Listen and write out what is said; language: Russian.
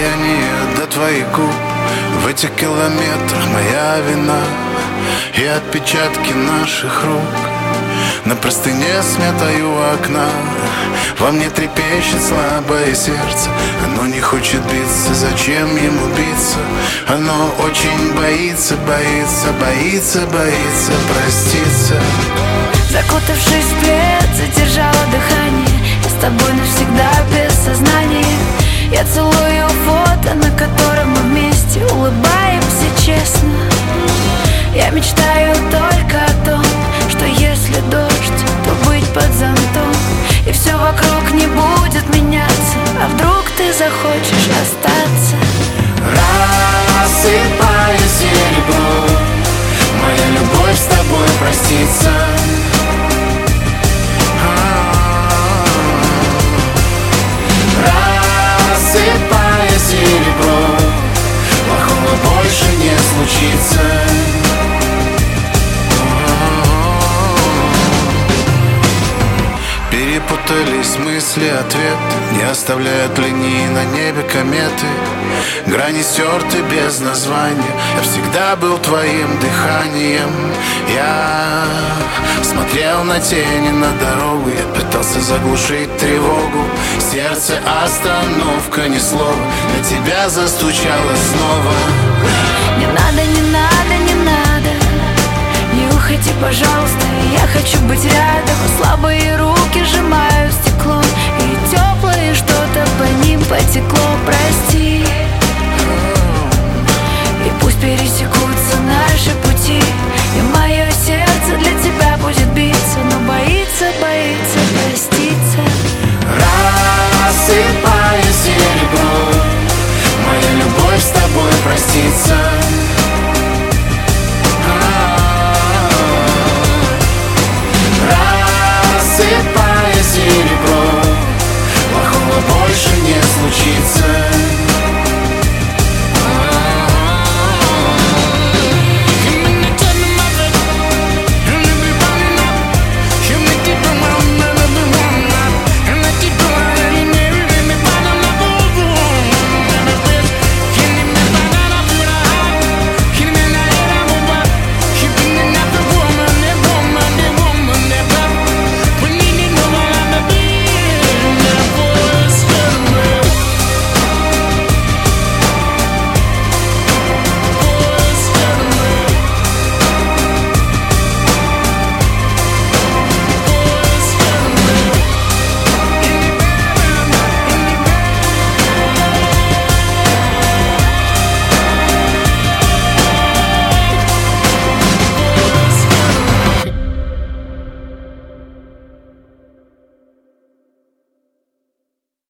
расстоянии до твоих губ. В этих километрах моя вина и отпечатки наших рук. На простыне сметаю окна, во мне трепещет слабое сердце. Оно не хочет биться, зачем ему биться? Оно очень боится, боится, боится, боится проститься. Закутавшись в плед, задержала дыхание. Я с тобой навсегда без сознания. Я целую фото, на котором мы вместе улыбаемся честно. Я мечтаю только о том, что если дождь, то быть под зонтом. И все вокруг не будет меняться. А вдруг ты захочешь остаться? Рассыпая серебро, моя любовь с тобой простится. Рассыпая серебро, плохого больше не случится. Перепутались мысли, ответ не оставляют линии на небе кометы. Грани стерты без названия. Я всегда был твоим дыханием. Я смотрел на тени над дорогой. Я пытался заглушить тревогу. Сердце остановка, ни слова. На тебя застучало снова. Не надо, не надо, не надо. Не уходи, пожалуйста, я хочу быть рядом. Слабые руки сжимают стекло, и теплое что-то по ним потекло. Прости, и пусть пересекутся наши пути, и мое сердце для тебя будет биться, но боится, боится проститься. Рассыпая серебро, моя любовь с тобой простится. Рассыпая серебро, плохого больше не случится.